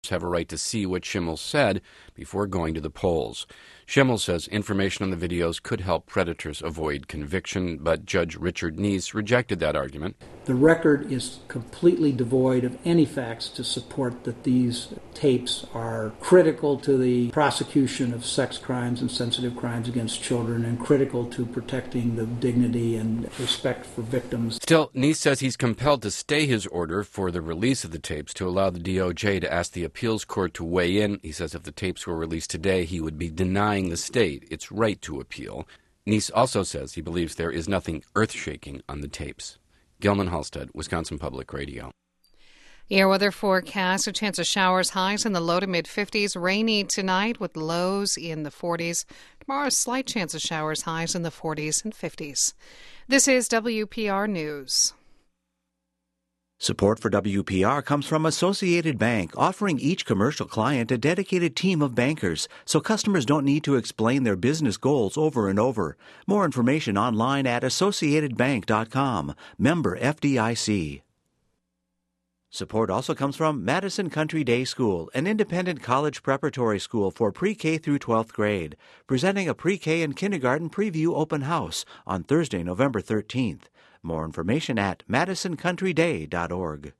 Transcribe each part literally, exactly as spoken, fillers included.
have a right to see what Schimmel said before going to the polls. Schimmel says information on the videos could help predators avoid conviction, but Judge Richard Neese rejected that argument. The record is completely devoid of any facts to support that these tapes are critical to the prosecution of sex crimes and sensitive crimes against children and critical to protecting the dignity and respect for victims. Still, Neese says he's compelled to stay his order for the release of the tapes to allow the D O J to ask the appeals court to weigh in. He says if the tapes were released today, he would be denying the state its right to appeal. Neese also says he believes there is nothing earth-shaking on the tapes. Gilman Halstead, Wisconsin Public Radio. Air weather forecast, a chance of showers, highs in the low to mid-fifties. Rainy tonight with lows in the forties. Tomorrow, a slight chance of showers, highs in the forties and fifties. This is W P R News. Support for W P R comes from Associated Bank, offering each commercial client a dedicated team of bankers, so customers don't need to explain their business goals over and over. More information online at associated bank dot com. Member F D I C. Support also comes from Madison Country Day School, an independent college preparatory school for pre-K through twelfth grade, presenting a pre-K and kindergarten preview open house on Thursday, November thirteenth. More information at madison country day dot org.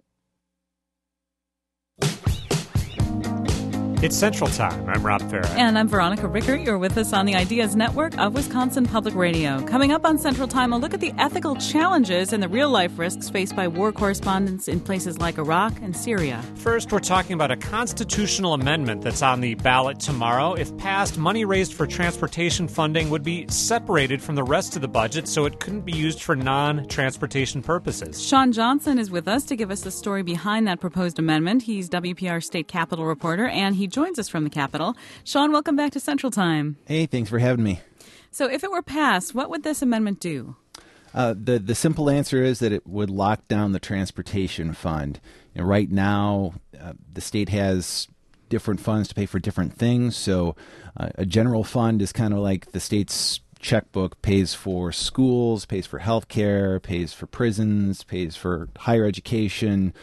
It's Central Time. I'm Rob Farah. And I'm Veronica Rickert. You're with us on the Ideas Network of Wisconsin Public Radio. Coming up on Central Time, a look at the ethical challenges and the real-life risks faced by war correspondents in places like Iraq and Syria. First, we're talking about a constitutional amendment that's on the ballot tomorrow. If passed, money raised for transportation funding would be separated from the rest of the budget, so it couldn't be used for non-transportation purposes. Sean Johnson is with us to give us the story behind that proposed amendment. He's W P R State Capitol reporter, and he joins us from the Capitol. Sean, welcome back to Central Time. Hey, thanks for having me. So if it were passed, what would this amendment do? Uh, the, the simple answer is that it would lock down the transportation fund. And right now, uh, the state has different funds to pay for different things. So uh, a general fund is kind of like the state's checkbook, pays for schools, pays for health care, pays for prisons, pays for higher education.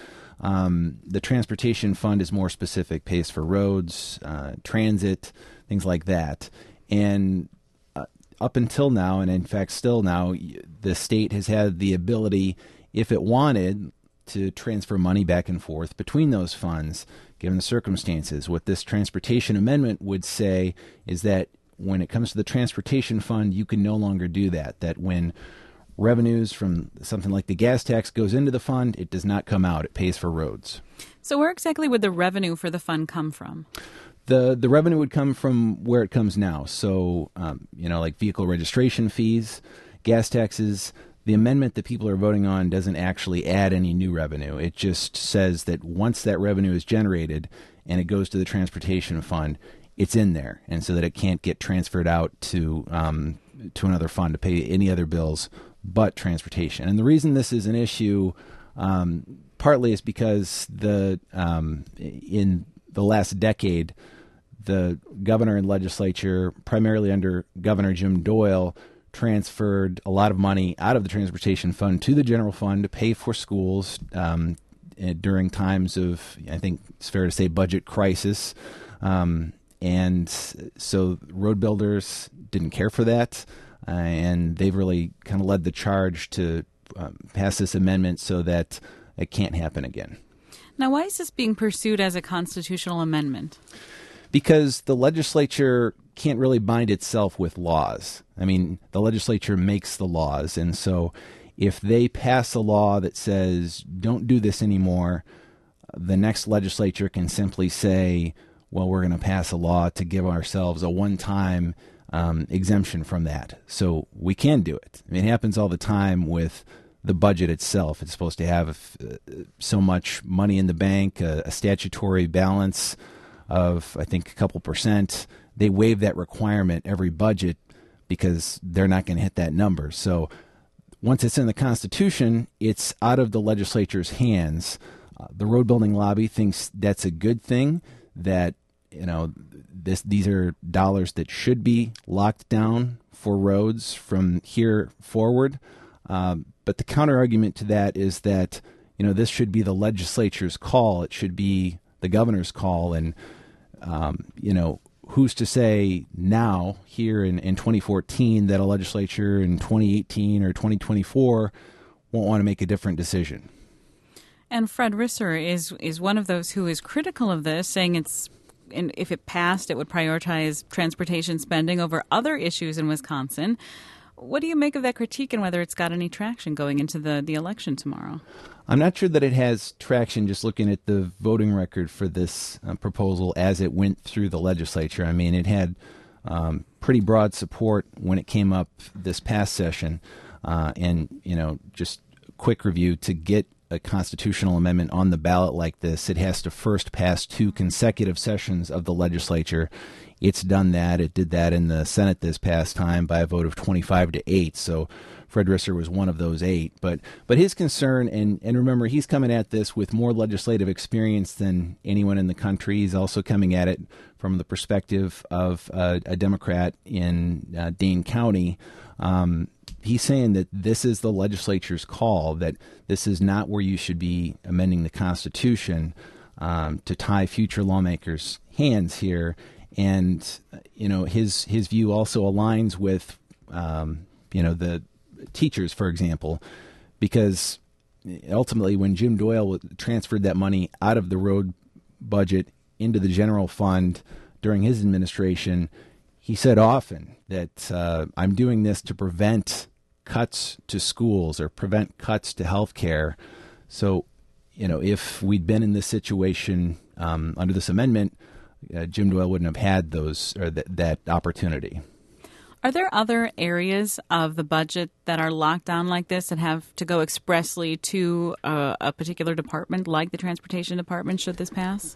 Um, the transportation fund is more specific, pays for roads, uh, transit, things like that. And uh, up until now, and in fact still now, the state has had the ability, if it wanted, to transfer money back and forth between those funds, given the circumstances. What this transportation amendment would say is that when it comes to the transportation fund, you can no longer do that, that when revenues from something like the gas tax goes into the fund, it does not come out. It pays for roads. So where exactly would the revenue for the fund come from? The the revenue would come from where it comes now. So, um, you know, like vehicle registration fees, gas taxes. The amendment that people are voting on doesn't actually add any new revenue. It just says that once that revenue is generated and it goes to the transportation fund, it's in there, and so that it can't get transferred out to um, to another fund to pay any other bills but transportation. And the reason this is an issue um, partly is because the um, in the last decade, the governor and legislature, primarily under Governor Jim Doyle, transferred a lot of money out of the transportation fund to the general fund to pay for schools um, during times of, I think it's fair to say, budget crisis. Um, and so road builders didn't care for that. Uh, and they've really kind of led the charge to um, pass this amendment so that it can't happen again. Now, why is this being pursued as a constitutional amendment? Because the legislature can't really bind itself with laws. I mean, the legislature makes the laws. And so if they pass a law that says, don't do this anymore, the next legislature can simply say, well, we're going to pass a law to give ourselves a one-time Um, exemption from that. So we can do it. I mean, it happens all the time with the budget itself. It's supposed to have uh, so much money in the bank, a, a statutory balance of, I think, a couple percent. They waive that requirement every budget because they're not going to hit that number. So once it's in the Constitution, it's out of the legislature's hands. Uh, the road building lobby thinks that's a good thing, that, you know, This, these are dollars that should be locked down for roads from here forward. Um, but the counter argument to that is that, you know, this should be the legislature's call. It should be the governor's call. And, um, you know, who's to say now, here in, in twenty fourteen, that a legislature in twenty eighteen or twenty twenty-four won't want to make a different decision? And Fred Risser is is one of those who is critical of this, saying it's, and if it passed, it would prioritize transportation spending over other issues in Wisconsin. What do you make of that critique, and whether it's got any traction going into the, the election tomorrow? I'm not sure that it has traction, just looking at the voting record for this uh, proposal as it went through the legislature. I mean, it had um, pretty broad support when it came up this past session. Uh, and, you know, just a quick review, to get a constitutional amendment on the ballot like this, it has to first pass two consecutive sessions of the legislature. It's done that. It did that in the Senate this past time by a vote of twenty-five to eight. So Fred Risser was one of those eight. But but his concern, and, and remember, he's coming at this with more legislative experience than anyone in the country. He's also coming at it from the perspective of uh, a Democrat in uh, Dane County. Um, he's saying that this is the legislature's call, that this is not where you should be amending the Constitution um, to tie future lawmakers' hands here. And, you know, his his view also aligns with, um, you know, the teachers, for example, because ultimately when Jim Doyle transferred that money out of the road budget into the general fund during his administration, he said often that uh, I'm doing this to prevent cuts to schools or prevent cuts to health care. So, you know, if we'd been in this situation um, under this amendment, uh, Jim Doyle wouldn't have had those or th- that opportunity. Are there other areas of the budget that are locked down like this that have to go expressly to uh, a particular department, like the Transportation Department, should this pass?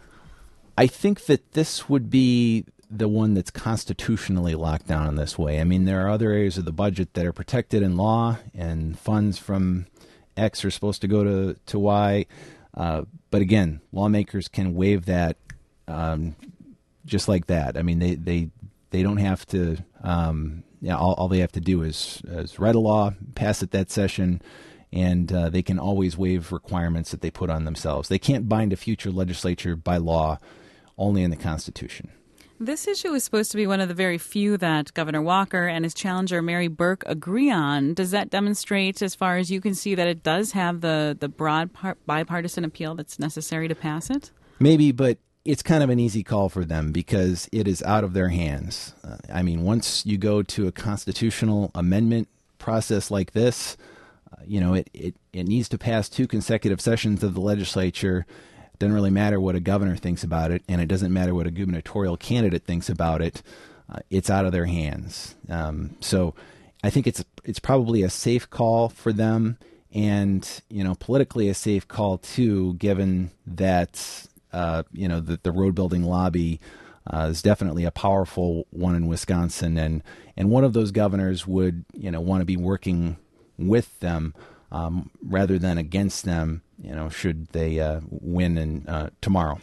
I think that this would be the one that's constitutionally locked down in this way. I mean, there are other areas of the budget that are protected in law, and funds from X are supposed to go to, to Y. Uh, but again, lawmakers can waive that um, just like that. I mean, they, they, they don't have to, um, yeah, all, all they have to do is, is write a law, pass it that session, and uh, they can always waive requirements that they put on themselves. They can't bind a future legislature by law, only in the Constitution. This issue is supposed to be one of the very few that Governor Walker and his challenger Mary Burke agree on. Does that demonstrate, as far as you can see, that it does have the, the broad par- bipartisan appeal that's necessary to pass it? Maybe, but it's kind of an easy call for them because it is out of their hands. Uh, I mean, once you go to a constitutional amendment process like this, uh, you know, it, it, it needs to pass two consecutive sessions of the legislature. It doesn't really matter what a governor thinks about it, and it doesn't matter what a gubernatorial candidate thinks about it. Uh, it's out of their hands. Um, so I think it's it's probably a safe call for them, and, you know, politically a safe call too, given that uh, you know the, the road building lobby uh, is definitely a powerful one in Wisconsin, and and one of those governors would, you know, want to be working with them um, rather than against them, you know, should they uh, win in, uh, tomorrow.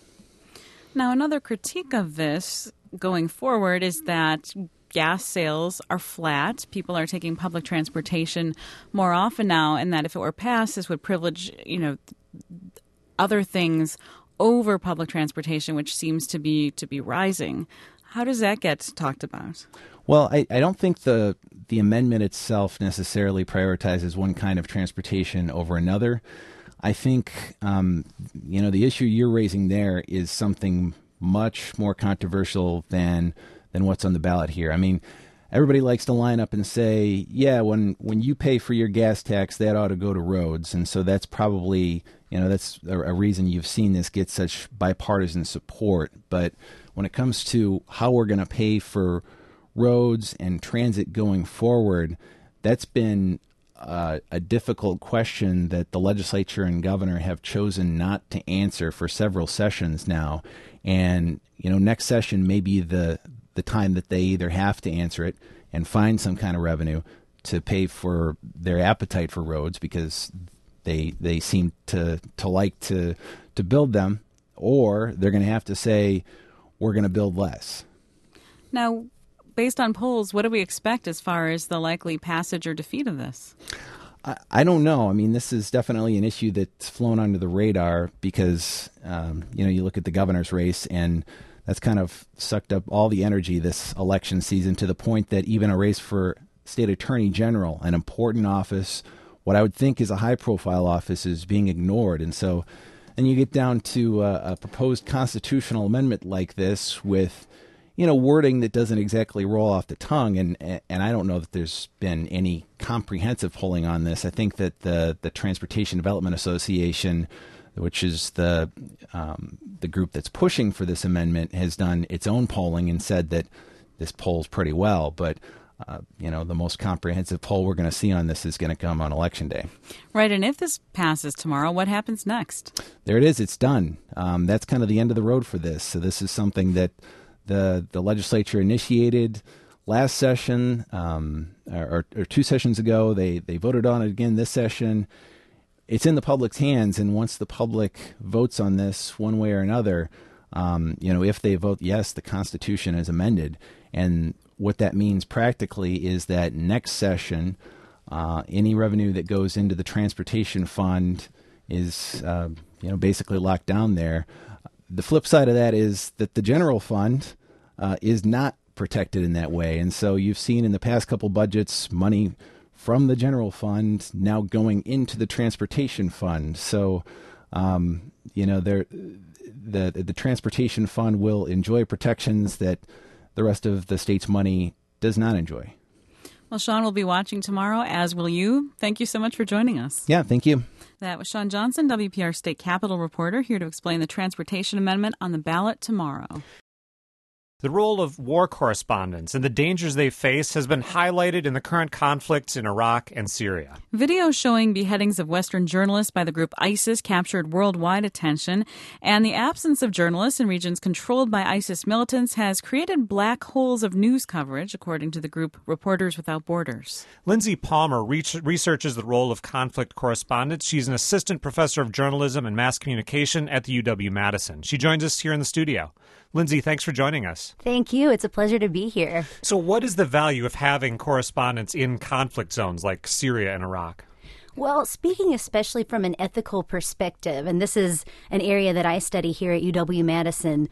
Now, another critique of this going forward is that gas sales are flat. People are taking public transportation more often now, and that if it were passed, this would privilege, you know, other things over public transportation, which seems to be to be rising. How does that get talked about? Well, I, I don't think the the amendment itself necessarily prioritizes one kind of transportation over another. I think, um, you know, the issue you're raising there is something much more controversial than than what's on the ballot here. I mean, everybody likes to line up and say, yeah, when, when you pay for your gas tax, that ought to go to roads. And so that's probably, you know, that's a, a reason you've seen this get such bipartisan support. But when it comes to how we're going to pay for roads and transit going forward, that's been uh, a difficult question that the legislature and governor have chosen not to answer for several sessions now. And, you know, next session may be the the time that they either have to answer it and find some kind of revenue to pay for their appetite for roads, because they they seem to, to like to to build them, or they're going to have to say, we're going to build less. Now, based on polls, what do we expect as far as the likely passage or defeat of this? I, I don't know. I mean, this is definitely an issue that's flown under the radar because, um, you know, you look at the governor's race and that's kind of sucked up all the energy this election season to the point that even a race for state attorney general, an important office, what I would think is a high-profile office, is being ignored. And so then you get down to a, a proposed constitutional amendment like this with, you know, wording that doesn't exactly roll off the tongue. And and I don't know that there's been any comprehensive polling on this. I think that the, the Transportation Development Association, which is the um, the group that's pushing for this amendment, has done its own polling and said that this polls pretty well. But, uh, you know, the most comprehensive poll we're going to see on this is going to come on Election Day. Right. And if this passes tomorrow, what happens next? There it is. It's done. Um, that's kind of the end of the road for this. So this is something that the the legislature initiated last session um, or, or two sessions ago. They, they voted on it again this session. It's in the public's hands, and once the public votes on this one way or another, um, you know, if they vote yes, the Constitution is amended. And what that means practically is that next session, uh, any revenue that goes into the transportation fund is, uh, you know, basically locked down there. The flip side of that is that the general fund uh, is not protected in that way. And so you've seen in the past couple budgets money from the general fund now going into the transportation fund. So, um, you know, there, the the transportation fund will enjoy protections that the rest of the state's money does not enjoy. Well, Sean will be watching tomorrow, as will you. Thank you so much for joining us. Yeah, thank you. That was Sean Johnson, W P R State Capitol reporter, here to explain the transportation amendment on the ballot tomorrow. The role of war correspondents and the dangers they face has been highlighted in the current conflicts in Iraq and Syria. Video showing beheadings of Western journalists by the group ISIS captured worldwide attention, and the absence of journalists in regions controlled by ISIS militants has created black holes of news coverage, according to the group Reporters Without Borders. Lindsay Palmer researches the role of conflict correspondents. She's an assistant professor of journalism and mass communication at the U W-Madison. She joins us here in the studio. Lindsay, thanks for joining us. Thank you. It's a pleasure to be here. So what is the value of having correspondents in conflict zones like Syria and Iraq? Well, speaking especially from an ethical perspective, and this is an area that I study here at U W-Madison,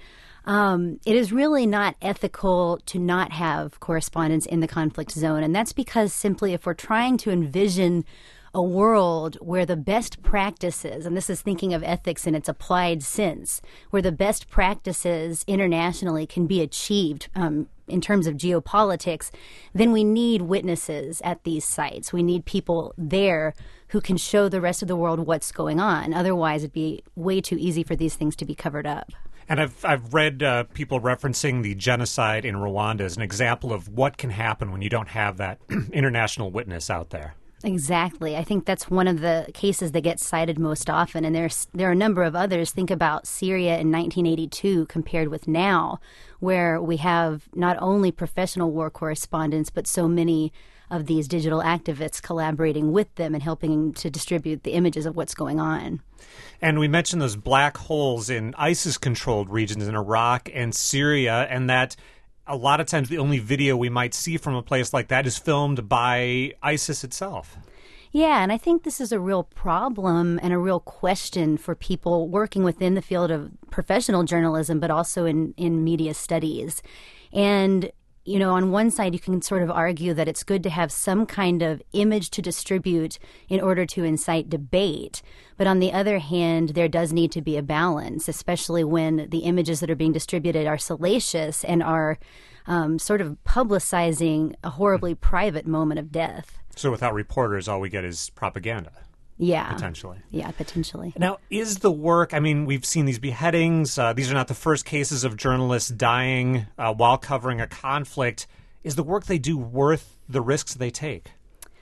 um, it is really not ethical to not have correspondents in the conflict zone. And that's because simply if we're trying to envision a world where the best practices, and this is thinking of ethics in its applied sense, where the best practices internationally can be achieved um, in terms of geopolitics, then we need witnesses at these sites. We need people there who can show the rest of the world what's going on. Otherwise, it'd be way too easy for these things to be covered up. And I've I've read uh, people referencing the genocide in Rwanda as an example of what can happen when you don't have that international witness out there. Exactly. I think that's one of the cases that gets cited most often. And there's there are a number of others. Think about Syria in nineteen eighty-two compared with now, where we have not only professional war correspondents, but so many of these digital activists collaborating with them and helping to distribute the images of what's going on. And we mentioned those black holes in ISIS-controlled regions in Iraq and Syria, and that a lot of times the only video we might see from a place like that is filmed by ISIS itself. Yeah, and I think this is a real problem and a real question for people working within the field of professional journalism, but also in, in media studies. And, you know, on one side, you can sort of argue that it's good to have some kind of image to distribute in order to incite debate. But on the other hand, there does need to be a balance, especially when the images that are being distributed are salacious and are um, sort of publicizing a horribly private moment of death. So without reporters, all we get is propaganda. Yeah. Potentially. Yeah, potentially. Now, is the work, I mean, we've seen these beheadings. Uh, these are not the first cases of journalists dying uh, while covering a conflict. Is the work they do worth the risks they take?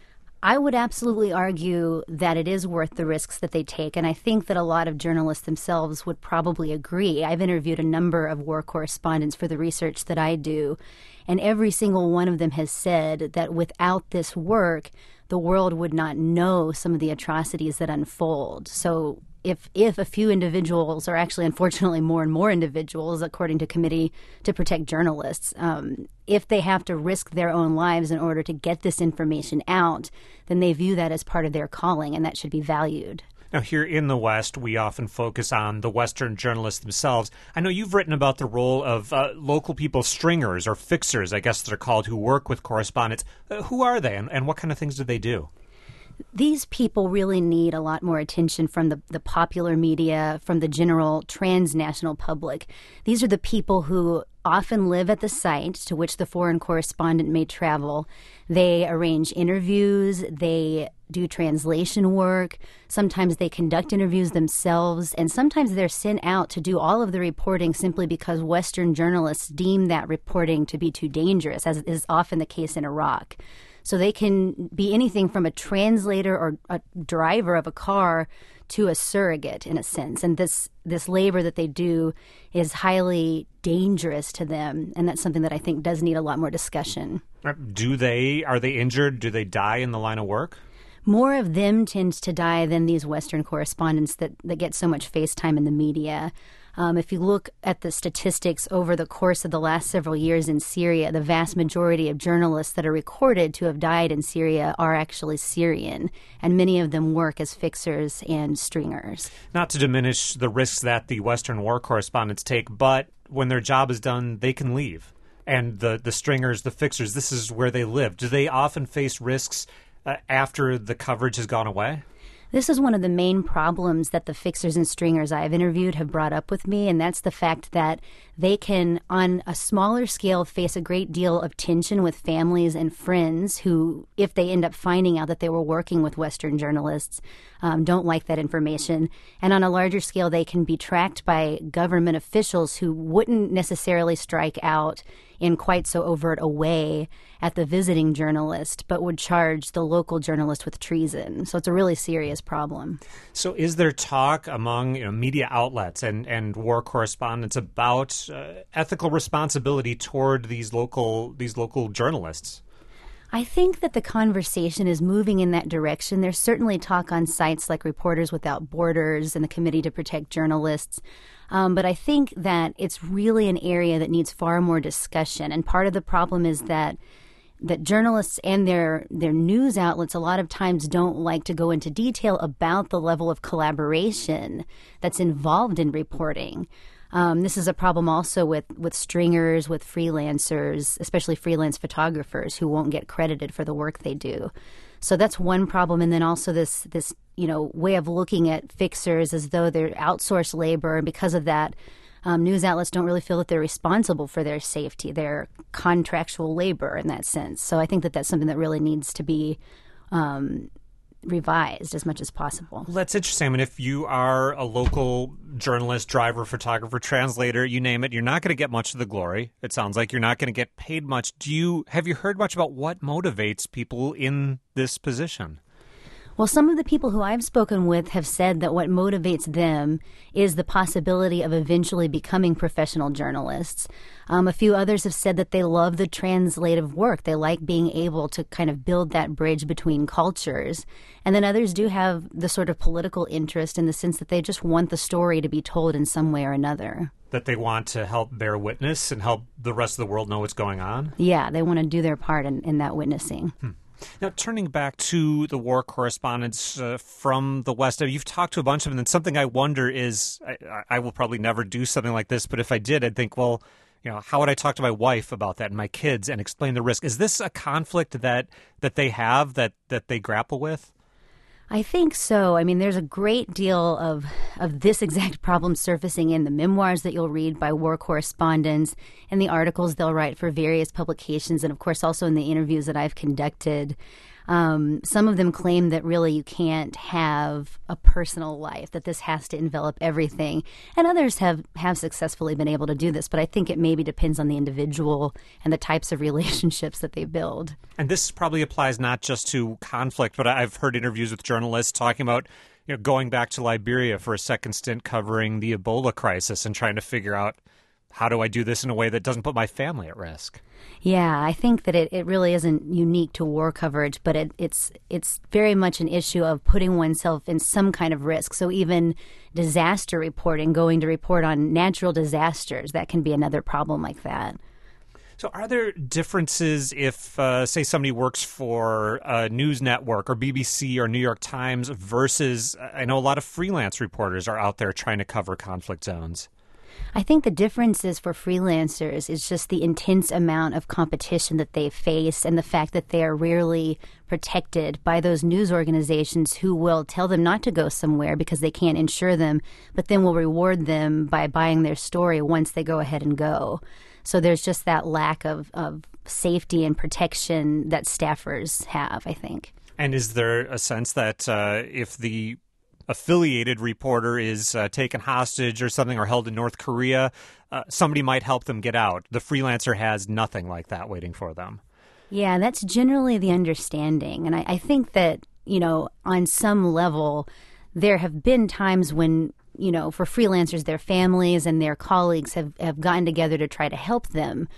I would absolutely argue that it is worth the risks that they take, and I think that a lot of journalists themselves would probably agree. I've interviewed a number of war correspondents for the research that I do, and every single one of them has said that without this work, the world would not know some of the atrocities that unfold. So if if a few individuals, or actually unfortunately more and more individuals, according to Committee to Protect Journalists, um, if they have to risk their own lives in order to get this information out, then they view that as part of their calling, and that should be valued. Now, here in the West, we often focus on the Western journalists themselves. I know you've written about the role of uh, local people, stringers or fixers, I guess they're called, who work with correspondents. Uh, who are they, and, and what kind of things do they do? These people really need a lot more attention from the, the popular media, from the general transnational public. These are the people who often live at the site to which the foreign correspondent may travel. They arrange interviews, they do translation work, sometimes they conduct interviews themselves, and sometimes they're sent out to do all of the reporting simply because Western journalists deem that reporting to be too dangerous, as is often the case in Iraq. So they can be anything from a translator or a driver of a car to a surrogate, in a sense. And this, this labor that they do is highly dangerous to them, and that's something that I think does need a lot more discussion. Do they, are they injured? Do they die in the line of work? More of them tends to die than these Western correspondents that, that get so much face time in the media. Um, if you look at the statistics over the course of the last several years in Syria, the vast majority of journalists that are recorded to have died in Syria are actually Syrian, and many of them work as fixers and stringers. Not to diminish the risks that the Western war correspondents take, but when their job is done, they can leave. And the, the stringers, the fixers, this is where they live. Do they often face risks uh, after the coverage has gone away? This is one of the main problems that the fixers and stringers I've interviewed have brought up with me, and that's the fact that they can, on a smaller scale, face a great deal of tension with families and friends who, if they end up finding out that they were working with Western journalists, um, don't like that information. And on a larger scale, they can be tracked by government officials who wouldn't necessarily strike out in quite so overt a way at the visiting journalist, but would charge the local journalist with treason. So it's a really serious problem. So is there talk among you know, media outlets and, and war correspondents about uh, ethical responsibility toward these local these local journalists? I think that the conversation is moving in that direction. There's certainly talk on sites like Reporters Without Borders and the Committee to Protect Journalists. Um, but I think that it's really an area that needs far more discussion. And part of the problem is that that journalists and their their news outlets a lot of times don't like to go into detail about the level of collaboration that's involved in reporting. Um, this is a problem also with, with stringers, with freelancers, especially freelance photographers who won't get credited for the work they do. So that's one problem. And then also this, this you know, way of looking at fixers as though they're outsourced labor. And because of that, um, news outlets don't really feel that they're responsible for their safety. They're contractual labor in that sense. So I think that that's something that really needs to be um revised as much as possible. Well, that's interesting. I mean, if you are a local journalist, driver, photographer, translator, you name it, you're not going to get much of the glory. It sounds like you're not going to get paid much. Do you have you heard much about what motivates people in this position? Well, some of the people who I've spoken with have said that what motivates them is the possibility of eventually becoming professional journalists. Um, a few others have said that they love the translative work. They like being able to kind of build that bridge between cultures. And then others do have the sort of political interest in the sense that they just want the story to be told in some way or another. That they want to help bear witness and help the rest of the world know what's going on? Yeah, they want to do their part in, in that witnessing. Hmm. Now, turning back to the war correspondents uh, from the West, you've talked to a bunch of them, and something I wonder is, I, I will probably never do something like this, but if I did, I'd think, well, you know, how would I talk to my wife about that and my kids and explain the risk? Is this a conflict that that they have, that, that they grapple with? I think so. I mean, there's a great deal of of this exact problem surfacing in the memoirs that you'll read by war correspondents and the articles they'll write for various publications, and of course also in the interviews that I've conducted. Um, some of them claim that really you can't have a personal life, that this has to envelop everything. And others have, have successfully been able to do this, but I think it maybe depends on the individual and the types of relationships that they build. And this probably applies not just to conflict, but I've heard interviews with journalists talking about you know, going back to Liberia for a second stint covering the Ebola crisis and trying to figure out how do I do this in a way that doesn't put my family at risk? Yeah, I think that it, it really isn't unique to war coverage, but it, it's it's very much an issue of putting oneself in some kind of risk. So even disaster reporting, going to report on natural disasters, that can be another problem like that. So are there differences if, uh, say, somebody works for a news network or B B C or New York Times versus, I know a lot of freelance reporters are out there trying to cover conflict zones? I think the difference is for freelancers is just the intense amount of competition that they face and the fact that they are rarely protected by those news organizations who will tell them not to go somewhere because they can't insure them, but then will reward them by buying their story once they go ahead and go. So there's just that lack of, of safety and protection that staffers have, I think. And is there a sense that uh, if the affiliated reporter is uh, taken hostage or something or held in North Korea, uh, somebody might help them get out? The freelancer has nothing like that waiting for them. Yeah, that's generally the understanding. And I, I think that, you know, on some level, there have been times when, you know, for freelancers, their families and their colleagues have, have gotten together to try to help them.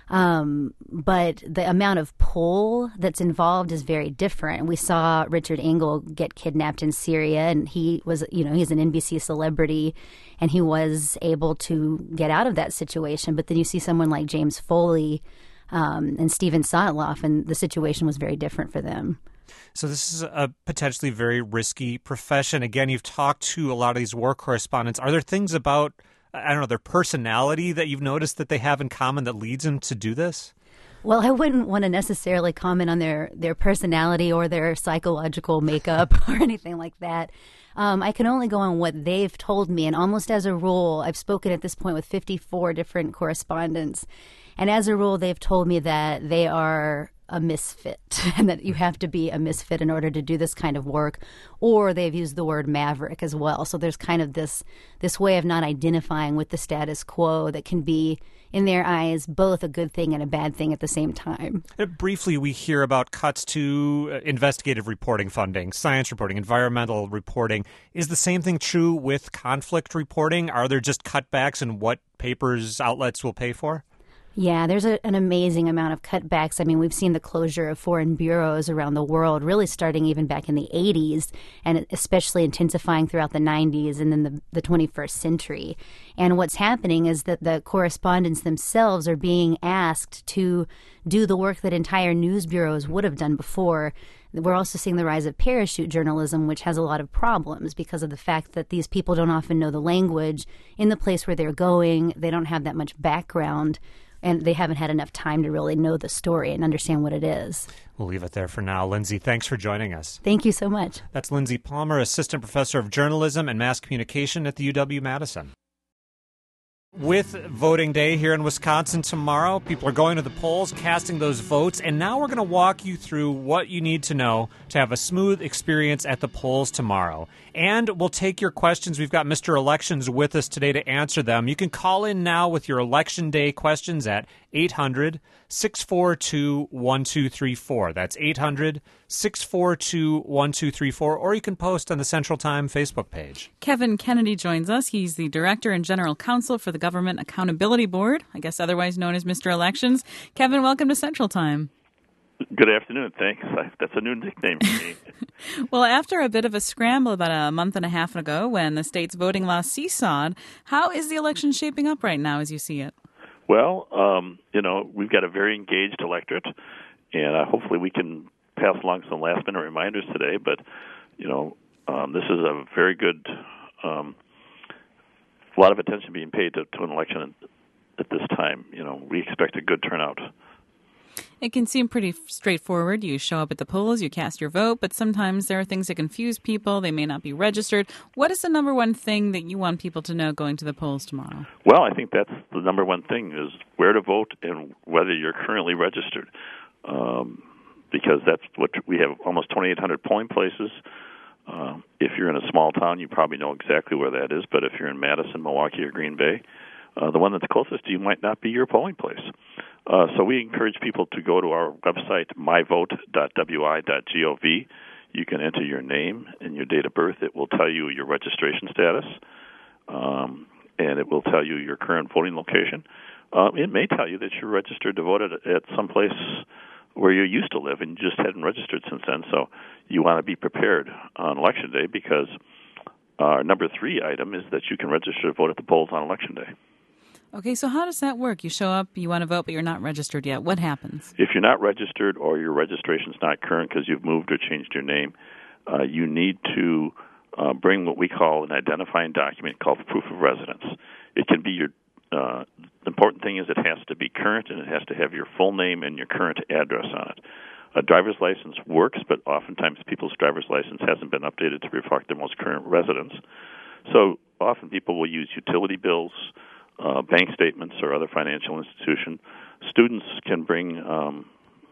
Um, but the amount of pull that's involved is very different. We saw Richard Engel get kidnapped in Syria, and he was, you know, he's an N B C celebrity, and he was able to get out of that situation. But then you see someone like James Foley um, and Steven Sotloff, and the situation was very different for them. So this is a potentially very risky profession. Again, you've talked to a lot of these war correspondents. Are there things about, I don't know, their personality that you've noticed that they have in common that leads them to do this? Well, I wouldn't want to necessarily comment on their, their personality or their psychological makeup or anything like that. Um, I can only go on what they've told me. And almost as a rule, I've spoken at this point with fifty-four different correspondents. And as a rule, they've told me that they are a misfit and that you have to be a misfit in order to do this kind of work, or they've used the word maverick as well. So there's kind of this this way of not identifying with the status quo that can be, in their eyes, both a good thing and a bad thing at the same time. Uh, briefly, we hear about cuts to uh, investigative reporting funding, science reporting, environmental reporting. Is the same thing true with conflict reporting? Are there just cutbacks in what papers, outlets will pay for? Yeah, there's a, an amazing amount of cutbacks. I mean, we've seen the closure of foreign bureaus around the world, really starting even back in the eighties, and especially intensifying throughout the nineties and then the, the twenty-first century. And what's happening is that the correspondents themselves are being asked to do the work that entire news bureaus would have done before. We're also seeing the rise of parachute journalism, which has a lot of problems because of the fact that these people don't often know the language in the place where they're going. They don't have that much background, and they haven't had enough time to really know the story and understand what it is. We'll leave it there for now. Lindsay, thanks for joining us. Thank you so much. That's Lindsay Palmer, Assistant Professor of Journalism and Mass Communication at the U W-Madison. With voting day here in Wisconsin tomorrow, people are going to the polls, casting those votes, and now we're going to walk you through what you need to know to have a smooth experience at the polls tomorrow. And we'll take your questions. We've got Mister Elections with us today to answer them. You can call in now with your Election Day questions at eight hundred, six four two, one two three four. That's eight hundred, six four two, one two three four, or you can post on the Central Time Facebook page. Kevin Kennedy joins us. He's the Director and General Counsel for the Government Accountability Board, I guess otherwise known as Mister Elections. Kevin, welcome to Central Time. Good afternoon. Thanks. That's a new nickname for me. Well, after a bit of a scramble about a month and a half ago when the state's voting law seesawed, how is the election shaping up right now as you see it? Well, um, you know, we've got a very engaged electorate, and uh, hopefully we can pass along some last-minute reminders today. But, you know, um, this is a very good, um, a lot of attention being paid to, to an election at this time. You know, we expect a good turnout. It can seem pretty straightforward. You show up at the polls, you cast your vote, but sometimes there are things that confuse people. They may not be registered. What is the number one thing that you want people to know going to the polls tomorrow? Well, I think that's the number one thing is where to vote and whether you're currently registered, um, because that's what we have almost twenty-eight hundred polling places. Uh, if you're in a small town, you probably know exactly where that is, but if you're in Madison, Milwaukee, or Green Bay, uh, the one that's closest to you might not be your polling place. Uh, so we encourage people to go to our website, my vote dot w i dot gov. You can enter your name and your date of birth. It will tell you your registration status. Um, and it will tell you your current voting location. Uh, it may tell you that you're registered to vote at, at some place where you used to live and you just hadn't registered since then. So you want to be prepared on Election Day, because our number three item is that you can register to vote at the polls on Election Day. Okay, so how does that work? You show up, you want to vote, but you're not registered yet. What happens? If you're not registered or your registration's not current because you've moved or changed your name, uh, you need to uh, bring what we call an identifying document called proof of residence. It can be your uh, the important thing is it has to be current, and it has to have your full name and your current address on it. A driver's license works, but oftentimes people's driver's license hasn't been updated to reflect their most current residence. So often people will use utility bills, uh, bank statements, or other financial institution. Students can bring um,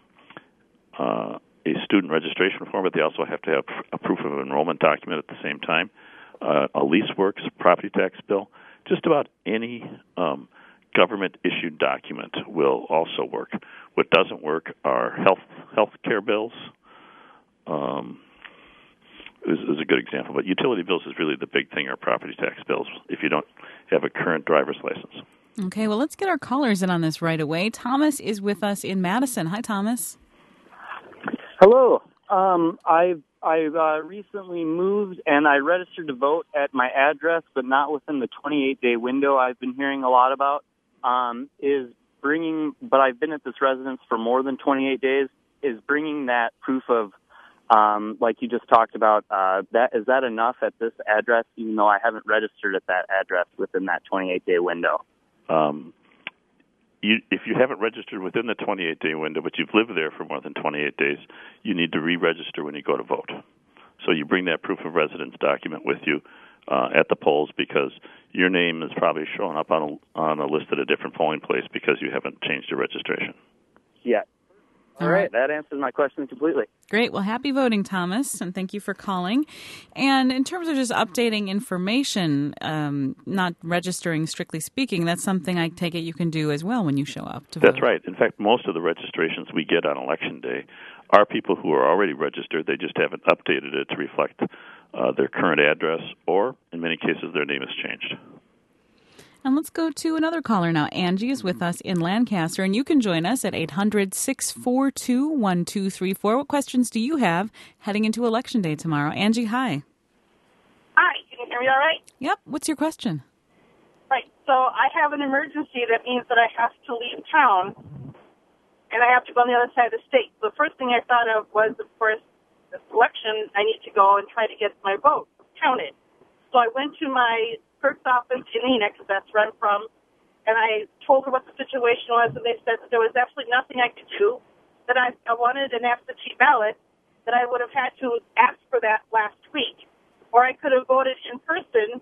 uh, a student registration form, but they also have to have a proof of enrollment document at the same time. Uh, a lease works, property tax bill. Just about any um, government-issued document will also work. What doesn't work are health health care bills. Um, is, is a good example, but utility bills is really the big thing, or property tax bills, if you don't have a current driver's license. Okay, well, let's get our callers in on this right away. Thomas is with us in Madison. Hi, Thomas. Hello. Um, I've I've uh, recently moved, and I registered to vote at my address, but not within the twenty-eight day window I've been hearing a lot about. Um, is bringing, but I've been at this residence for more than twenty-eight days, is bringing that proof of, um, like you just talked about, uh, that is that enough at this address, even though I haven't registered at that address within that twenty-eight day window? Um, you, if you haven't registered within the twenty-eight day window, but you've lived there for more than twenty-eight days, you need to re-register when you go to vote. So you bring that proof of residence document with you uh, at the polls, because your name is probably showing up on a, on a list at a different polling place because you haven't changed your registration. Yeah. All All right. right. That answers my question completely. Great. Well, happy voting, Thomas, and thank you for calling. And in terms of just updating information, um, not registering strictly speaking, that's something I take it you can do as well when you show up to vote. That's right. In fact, most of the registrations we get on Election Day are people who are already registered. They just haven't updated it to reflect uh, their current address, or in many cases, their name has changed. And let's go to another caller now. Angie is with us in Lancaster, and you can join us at eight hundred, six four two, one two three four. What questions do you have heading into Election Day tomorrow? Angie, hi. Hi, can you hear me all right? Yep. What's your question? Right, so I have an emergency that means that I have to leave town, and I have to go on the other side of the state. The first thing I thought of was, of course, this election, I need to go and try to get my vote counted. So I went to my clerk's office in Enix, that's where I'm from, and I told her what the situation was, and they said that there was absolutely nothing I could do, that I, I wanted an absentee ballot, that I would have had to ask for that last week. Or I could have voted in person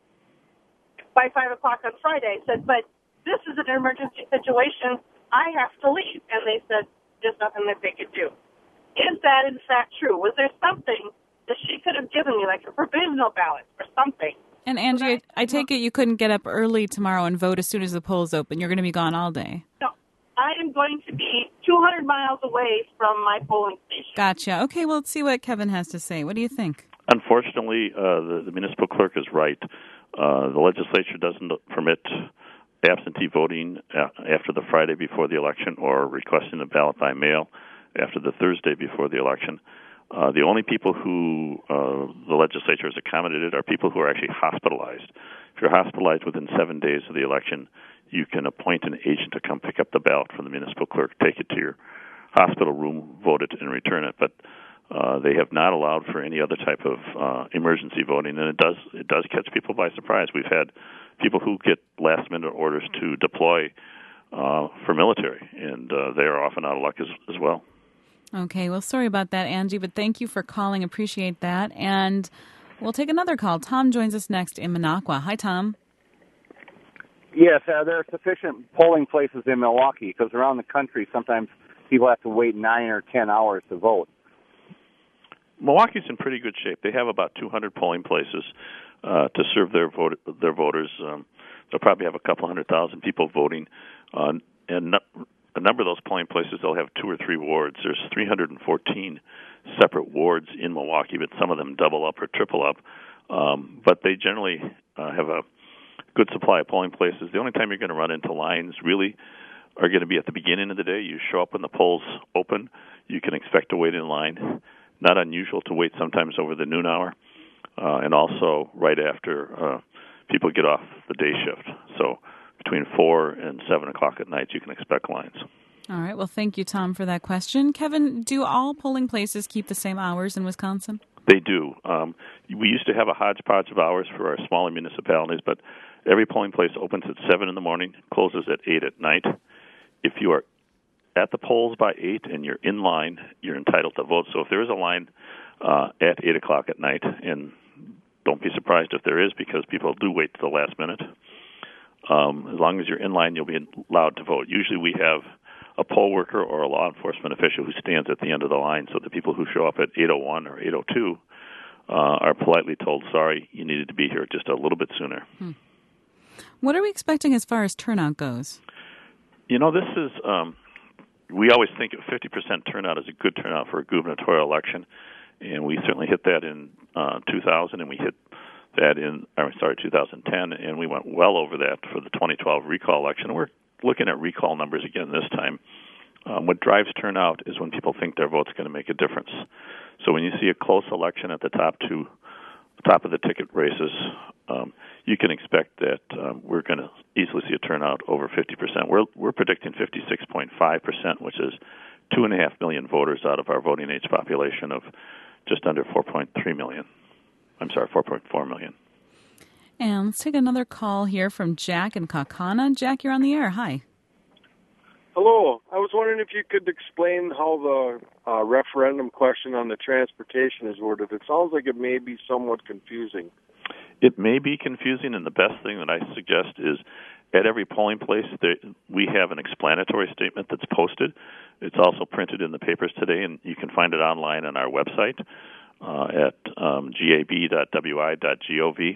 by five o'clock on Friday. I said, but this is an emergency situation. I have to leave. And they said, there's nothing that they could do. Is that, in fact, true? Was there something that she could have given me, like a provisional ballot or something? And Angie, I, I take it you couldn't get up early tomorrow and vote as soon as the polls open. You're going to be gone all day. No, I am going to be two hundred miles away from my polling station. Gotcha. Okay, well, let's see what Kevin has to say. What do you think? Unfortunately, uh, the, the municipal clerk is right. Uh, the legislature doesn't permit absentee voting after the Friday before the election, or requesting a ballot by mail after the Thursday before the election. Uh, the only people who uh, the legislature has accommodated are people who are actually hospitalized. If you're hospitalized within seven days of the election, you can appoint an agent to come pick up the ballot from the municipal clerk, take it to your hospital room, vote it, and return it. But uh, they have not allowed for any other type of uh, emergency voting, and it does it does catch people by surprise. We've had people who get last-minute orders to deploy uh, for military, and uh, they are often out of luck as, as well. Okay, well, sorry about that, Angie, but thank you for calling. Appreciate that. And we'll take another call. Tom joins us next in Minocqua. Hi, Tom. Yes, uh, there are sufficient polling places in Milwaukee, because around the country sometimes people have to wait nine or ten hours to vote. Milwaukee's in pretty good shape. They have about two hundred polling places uh, to serve their vote, their voters. Um, they'll probably have a couple hundred thousand people voting, uh, and no, a number of those polling places, they'll have two or three wards. There's three hundred fourteen separate wards in Milwaukee, but some of them double up or triple up. Um, but they generally uh, have a good supply of polling places. The only time you're going to run into lines really are going to be at the beginning of the day. You show up when the polls open. You can expect to wait in line. Not unusual to wait sometimes over the noon hour, uh, and also right after uh, people get off the day shift. So between four and seven o'clock at night, you can expect lines. All right. Well, thank you, Tom, for that question. Kevin, do all polling places keep the same hours in Wisconsin? They do. Um, we used to have a hodgepodge of hours for our smaller municipalities, but every polling place opens at seven in the morning, closes at eight at night. If you are at the polls by eight and you're in line, you're entitled to vote. So if there is a line uh, at eight o'clock at night, and don't be surprised if there is, because people do wait to the last minute, um, as long as you're in line, you'll be allowed to vote. Usually we have a poll worker or a law enforcement official who stands at the end of the line, so the people who show up at eight oh one or eight oh two uh, are politely told, sorry, you needed to be here just a little bit sooner. Hmm. What are we expecting as far as turnout goes? You know, this is, um, we always think fifty percent turnout is a good turnout for a gubernatorial election, and we certainly hit that in uh, two thousand, and we hit that in, I'm sorry, two thousand ten, and we went well over that for the twenty twelve recall election. We're looking at recall numbers again this time. Um, what drives turnout is when people think their vote's going to make a difference. So when you see a close election at the top two, top of the ticket races, um, you can expect that um, we're going to easily see a turnout over fifty percent. We're we're predicting fifty-six point five percent, which is two and a half million voters out of our voting age population of just under four point three million. I'm sorry, four point four million. And let's take another call here from Jack in Kaukauna. Jack, you're on the air. Hi. Hello. I was wondering if you could explain how the uh, referendum question on the transportation is worded. It sounds like it may be somewhat confusing. It may be confusing, and the best thing that I suggest is at every polling place, there, we have an explanatory statement that's posted. It's also printed in the papers today, and you can find it online on our website uh, at um, gab dot w i dot gov.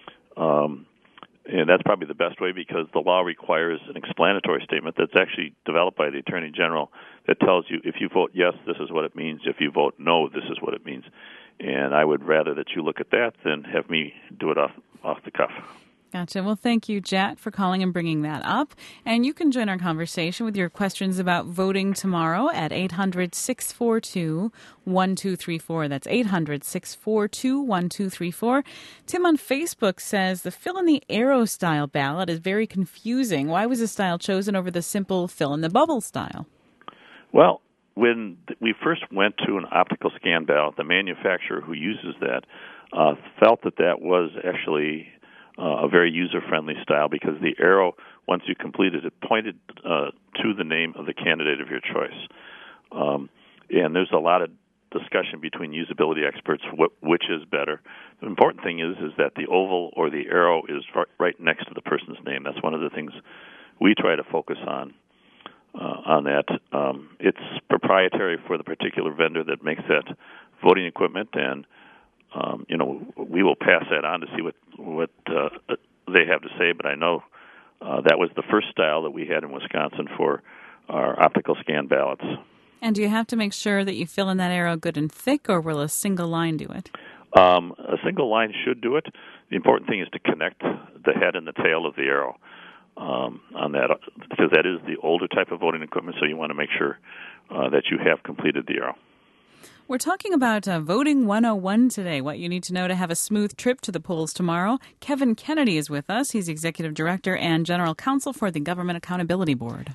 Um, and that's probably the best way, because the law requires an explanatory statement that's actually developed by the Attorney General that tells you if you vote yes, this is what it means. If you vote no, this is what it means. And I would rather that you look at that than have me do it off off the cuff. Gotcha. Well, thank you, Jack, for calling and bringing that up. And you can join our conversation with your questions about voting tomorrow at eight hundred, six four two, one two three four. That's eight hundred, six four two, one two three four. Tim on Facebook says the fill-in-the-arrow style ballot is very confusing. Why was this style chosen over the simple fill-in-the-bubble style? Well, when we first went to an optical scan ballot, the manufacturer who uses that uh, felt that that was actually Uh, a very user-friendly style, because the arrow, once you completed it, pointed uh, to the name of the candidate of your choice. Um, and there's a lot of discussion between usability experts what, which is better. The important thing is is that the oval or the arrow is right, right next to the person's name. That's one of the things we try to focus on uh, on that. Um, it's proprietary for the particular vendor that makes that voting equipment, and Um, you know, we will pass that on to see what what uh, they have to say. But I know uh, that was the first style that we had in Wisconsin for our optical scan ballots. And do you have to make sure that you fill in that arrow good and thick, or will a single line do it? Um, a single line should do it. The important thing is to connect the head and the tail of the arrow um, on that, because that is the older type of voting equipment. So you want to make sure uh, that you have completed the arrow. We're talking about uh, Voting one oh one today, what you need to know to have a smooth trip to the polls tomorrow. Kevin Kennedy is with us. He's Executive Director and General Counsel for the Government Accountability Board.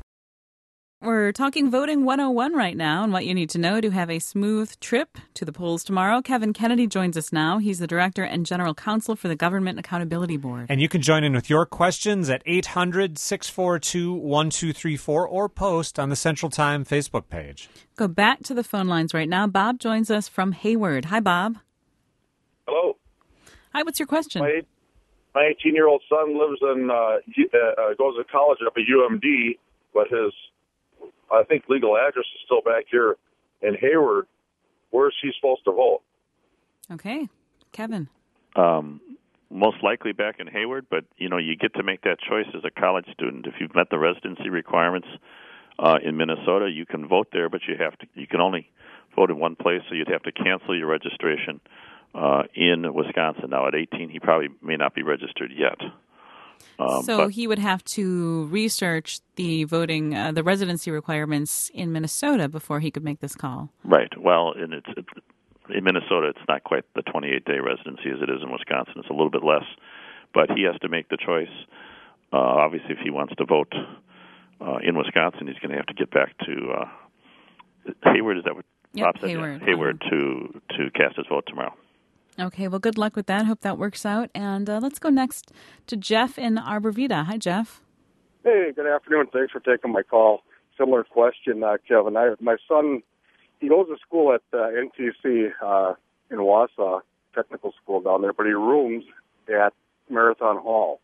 We're talking Voting one oh one right now and what you need to know to have a smooth trip to the polls tomorrow. Kevin Kennedy joins us now. He's the Director and General Counsel for the Government Accountability Board. And you can join in with your questions at eight hundred, six four two, one two three four or post on the Central Time Facebook page. Go back to the phone lines right now. Bob joins us from Hayward. Hi, Bob. Hello. Hi, what's your question? My, my eighteen-year-old son lives in, uh, uh, goes to college up at U M D, but his I think legal address is still back here in Hayward. Where is he supposed to vote? Okay. Kevin. Um, most likely back in Hayward, but, you know, you get to make that choice as a college student. If you've met the residency requirements uh, in Minnesota, you can vote there, but you have to. You can only vote in one place, so you'd have to cancel your registration uh, in Wisconsin. Now, at eighteen, he probably may not be registered yet. Um, so but, he would have to research the voting, uh, the residency requirements in Minnesota before he could make this call. Right. Well, and it's, it's in Minnesota, it's not quite the twenty-eight day residency as it is in Wisconsin. It's a little bit less, but he has to make the choice. Uh, obviously, if he wants to vote uh, in Wisconsin, he's going to have to get back to uh, Hayward. Is that what yep, Bob said? Hayward. Yeah, Hayward uh-huh. to to cast his vote tomorrow. Okay, well, good luck with that. Hope that works out. And uh, let's go next to Jeff in Arbor Vita. Hi, Jeff. Hey, good afternoon. Thanks for taking my call. Similar question, uh, Kevin. I, my son, he goes to school at uh, N T C uh, in Wausau, technical school down there, but he rooms at Marathon Hall,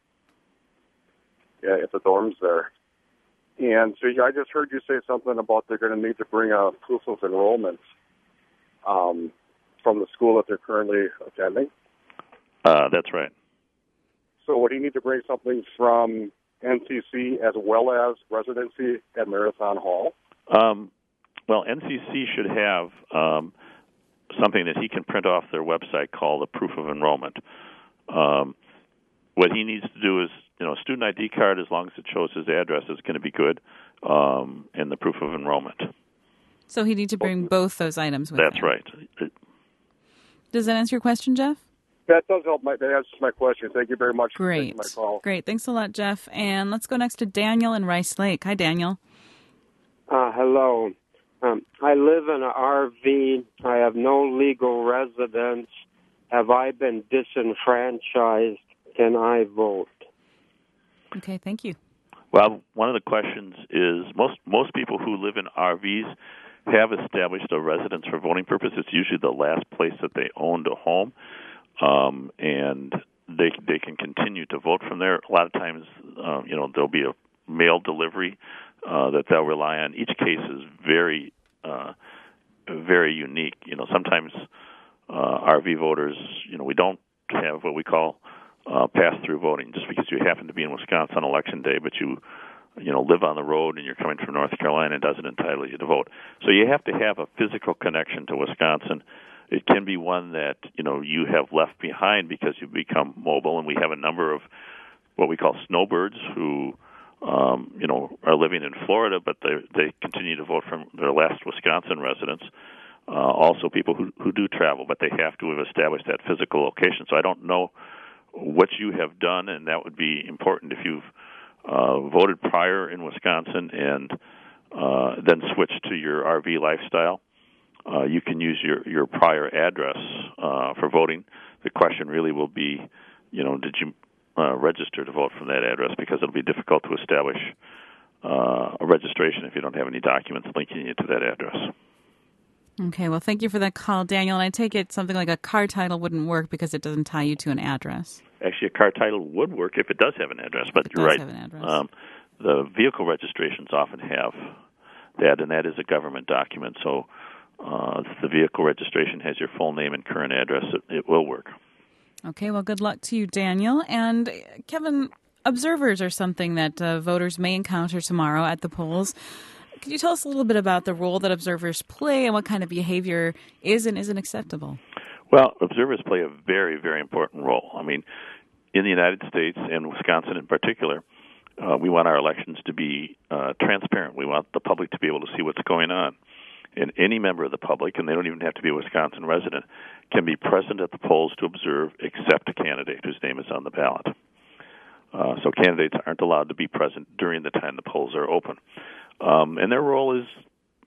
yeah, at the dorms there. And so I just heard you say something about they're going to need to bring a proof of enrollment um, from the school that they're currently attending. Uh, that's right. So would he need to bring something from N C C as well as residency at Marathon Hall? Um, well, N C C should have um, something that he can print off their website called a proof of enrollment. Um, what he needs to do is, you know, a student I D card, as long as it shows his address, is going to be good, um, and the proof of enrollment. So he'd need to bring both those items with That's him. right. Does that answer your question, Jeff? That does help. My, that answers my question. Thank you very much Great. for taking my call. Great. Thanks a lot, Jeff. And let's go next to Daniel in Rice Lake. Hi, Daniel. Uh, hello. Um, I live in an R V. I have no legal residence. Have I been disenfranchised? Can I vote? Okay, thank you. Well, one of the questions is most most people who live in R Vs have established a residence for voting purposes. It's usually the last place that they owned a home, um, and they they can continue to vote from there. A lot of times, uh, you know, there'll be a mail delivery uh, that they'll rely on. Each case is very uh, very unique. You know, sometimes uh, R V voters, you know, we don't have what we call Uh, pass-through voting. Just because you happen to be in Wisconsin on election day, but you, you know, live on the road and you're coming from North Carolina, doesn't entitle you to vote. So you have to have a physical connection to Wisconsin. It can be one that, you know, you have left behind because you've become mobile, and we have a number of what we call snowbirds who, um, you know, are living in Florida, but they they continue to vote from their last Wisconsin residence. Uh, also, people who who do travel, but they have to have established that physical location. So I don't know what you have done, and that would be important if you've uh, voted prior in Wisconsin and uh, then switched to your R V lifestyle. Uh, you can use your, your prior address uh, for voting. The question really will be, you know, did you uh, register to vote from that address? Because it'll be difficult to establish uh, a registration if you don't have any documents linking you to that address. Okay, well, thank you for that call, Daniel. And I take it something like a car title wouldn't work because it doesn't tie you to an address. Actually, a car title would work if it does have an address, but it you're does right. Have an address. Um, the vehicle registrations often have that, and that is a government document. So uh, if the vehicle registration has your full name and current address, it, it will work. Okay, well, good luck to you, Daniel. And Kevin, observers are something that uh, voters may encounter tomorrow at the polls. Could you tell us a little bit about the role that observers play and what kind of behavior is and isn't acceptable? Well, observers play a very, very important role. I mean, in the United States and Wisconsin in particular, uh, we want our elections to be uh, transparent. We want the public to be able to see what's going on. And any member of the public, and they don't even have to be a Wisconsin resident, can be present at the polls to observe except a candidate whose name is on the ballot. Uh, so candidates aren't allowed to be present during the time the polls are open. Um, and their role is,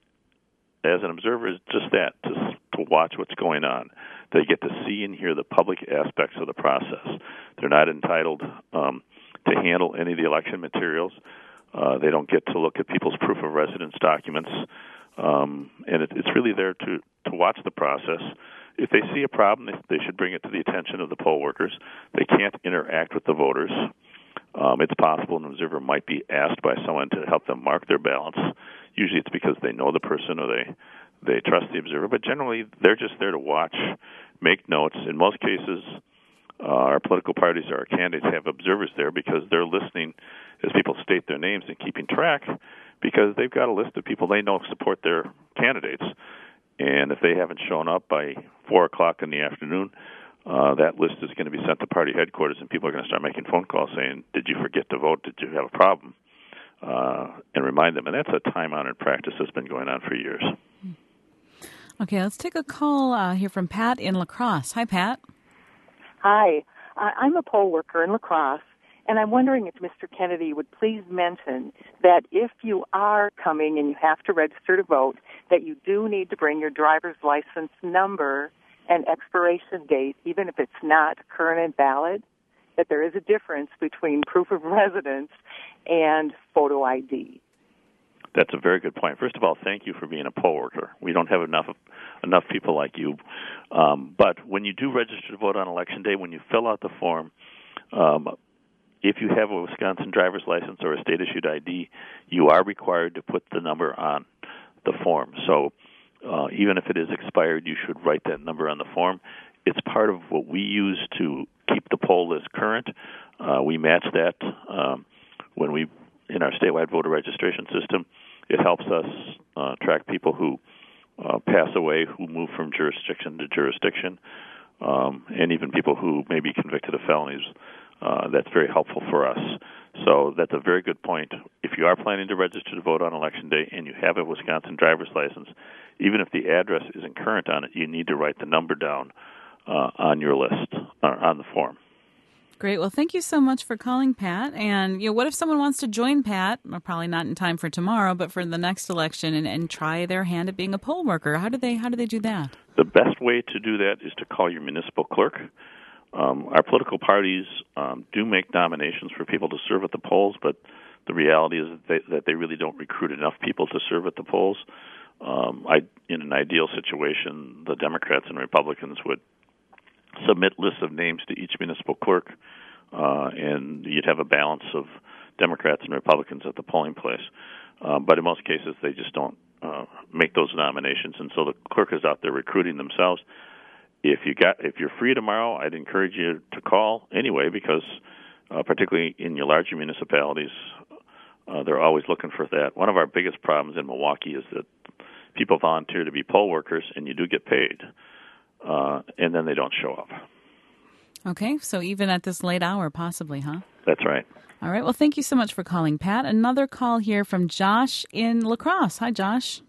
as an observer, is just that, to, to watch what's going on. They get to see and hear the public aspects of the process. They're not entitled um, to handle any of the election materials. Uh, they don't get to look at people's proof of residence documents. Um, and it, it's really there to, to watch the process. If they see a problem, they, they should bring it to the attention of the poll workers. They can't interact with the voters. Um, it's possible an observer might be asked by someone to help them mark their ballots. Usually it's because they know the person or they, they trust the observer, but generally they're just there to watch, make notes. In most cases, uh, our political parties or our candidates have observers there because they're listening as people state their names and keeping track because they've got a list of people they know support their candidates. And if they haven't shown up by four o'clock in the afternoon, uh, that list is going to be sent to party headquarters, and people are going to start making phone calls saying, did you forget to vote? Did you have a problem? Uh, and remind them. And that's a time-honored practice that's been going on for years. Okay, let's take a call uh, here from Pat in La Crosse. Hi, Pat. Hi. Uh, I'm a poll worker in La Crosse, and I'm wondering if Mister Kennedy would please mention that if you are coming and you have to register to vote, that you do need to bring your driver's license number and expiration date, even if it's not current and valid, that there is a difference between proof of residence and photo I D. That's a very good point. First of all, thank you for being a poll worker. We don't have enough enough people like you. Um, but when you do register to vote on Election Day, when you fill out the form, um, if you have a Wisconsin driver's license or a state-issued I D, you are required to put the number on the form. So uh, even if it is expired, you should write that number on the form. It's part of what we use to keep the poll list current. Uh, we match that um, when we in our statewide voter registration system. It helps us uh, track people who uh, pass away, who move from jurisdiction to jurisdiction, um, and even people who may be convicted of felonies. Uh, that's very helpful for us. So that's a very good point. If you are planning to register to vote on Election Day and you have a Wisconsin driver's license, even if the address isn't current on it, you need to write the number down uh, on your list, or on the form. Great. Well, thank you so much for calling, Pat. And you know, what if someone wants to join Pat, well, probably not in time for tomorrow, but for the next election, and, and try their hand at being a poll worker? How do they how do they do that? The best way to do that is to call your municipal clerk. Um, our political parties um, do make nominations for people to serve at the polls, but the reality is that they, that they really don't recruit enough people to serve at the polls. Um, I, in an ideal situation, the Democrats and Republicans would submit lists of names to each municipal clerk, uh, and you'd have a balance of Democrats and Republicans at the polling place. Uh, but in most cases, they just don't uh, make those nominations, and so the clerk is out there recruiting themselves. If you got, if you're free tomorrow, I'd encourage you to call anyway, because uh, particularly in your larger municipalities, uh, they're always looking for that. One of our biggest problems in Milwaukee is that people volunteer to be poll workers, and you do get paid. Uh, and then they don't show up. Okay, so even at this late hour, possibly, huh? That's right. All right, well, thank you so much for calling, Pat. Another call here from Josh in La Crosse. Hi, Josh.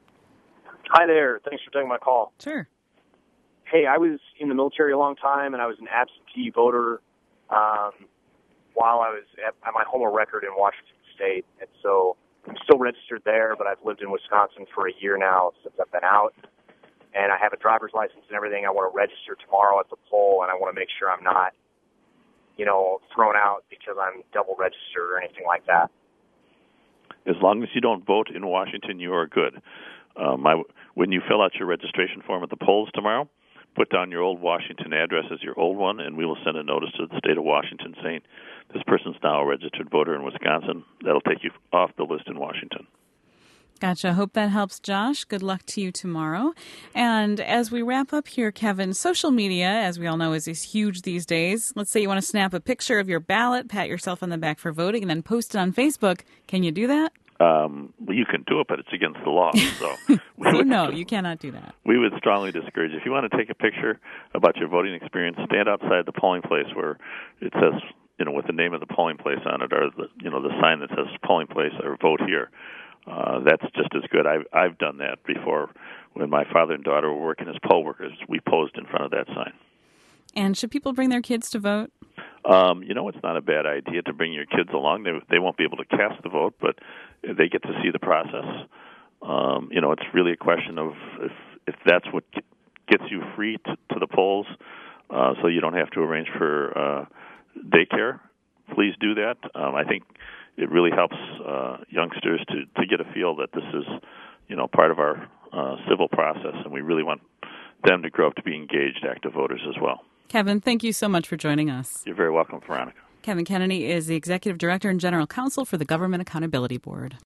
Hi there. Thanks for taking my call. Sure. Hey, I was in the military a long time, and I was an absentee voter um, while I was at, at my home of record in Washington State. And so I'm still registered there, but I've lived in Wisconsin for a year now since I've been out. And I have a driver's license and everything. I want to register tomorrow at the poll, and I want to make sure I'm not, you know, thrown out because I'm double registered or anything like that. As long as you don't vote in Washington, you are good. Uh, my, when you fill out your registration form at the polls tomorrow, put down your old Washington address as your old one, and we will send a notice to the state of Washington saying this person's now a registered voter in Wisconsin. That'll take you off the list in Washington. Gotcha. Hope that helps, Josh. Good luck to you tomorrow. And as we wrap up here, Kevin, social media, as we all know, is, is huge these days. Let's say you want to snap a picture of your ballot, pat yourself on the back for voting, and then post it on Facebook. Can you do that? Um, well, you can do it, but it's against the law. So, so no, you cannot do that. We would strongly discourage. If you want to take a picture about your voting experience, stand outside the polling place where it says, you know, with the name of the polling place on it, or the, you know, the sign that says polling place or vote here. Uh, that's just as good. I've, I've done that before. When my father and daughter were working as poll workers, we posed in front of that sign. And should people bring their kids to vote? Um, you know, it's not a bad idea to bring your kids along. They they won't be able to cast the vote, but they get to see the process. Um, you know, it's really a question of if if that's what gets you free to, to the polls, uh, so you don't have to arrange for uh, daycare. Please do that. Um, I think it really helps uh, youngsters to, to get a feel that this is, you know, part of our uh, civil process, and we really want them to grow up to be engaged, active voters as well. Kevin, thank you so much for joining us. You're very welcome, Veronica. Kevin Kennedy is the Executive Director and General Counsel for the Government Accountability Board.